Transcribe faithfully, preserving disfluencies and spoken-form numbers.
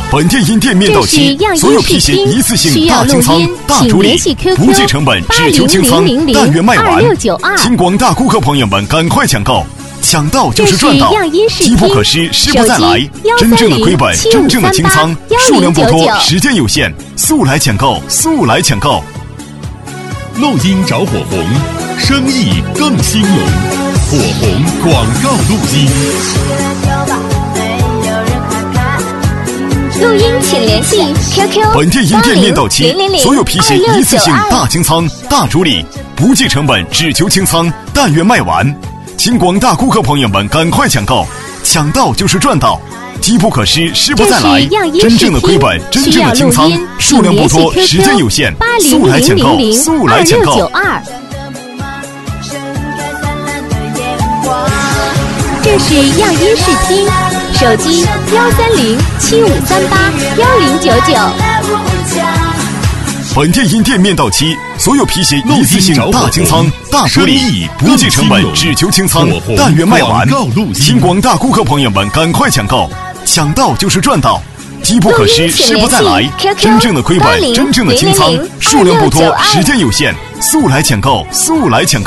本店因店面到期，所有皮鞋一次性大清仓、大处理，不计成本，只求清仓，但愿卖完。请广大顾客朋友们赶快抢购，抢到就是赚到，机不可失，失不再来。真正的亏本，真正的清仓，数量不多，时间有限，速来抢购，速来抢购。 录音找火红，生意更兴隆。火红广告录音。 录音请联系 Q Q 本店因店面到期，所有皮鞋一次性大清仓、大处理，不计成本，只求清仓，但愿卖完。请广大顾客朋友们赶快抢购，抢到就是赚到，机不可失，失不再来。真正的亏本，真正的清仓，数量不多，时间有限，速来抢购，速来抢购。 这是样音视听，手机幺三零七五三八幺零九九。 本店因店面到期，所有皮鞋一次性大清仓、大处理，不计成本，只求清仓，但愿卖完。请广大顾客朋友们赶快抢购，抢到就是赚到，机不可失，失不再来。真正的亏本，真正的清仓，数量不多，时间有限，速来抢购，速来抢购。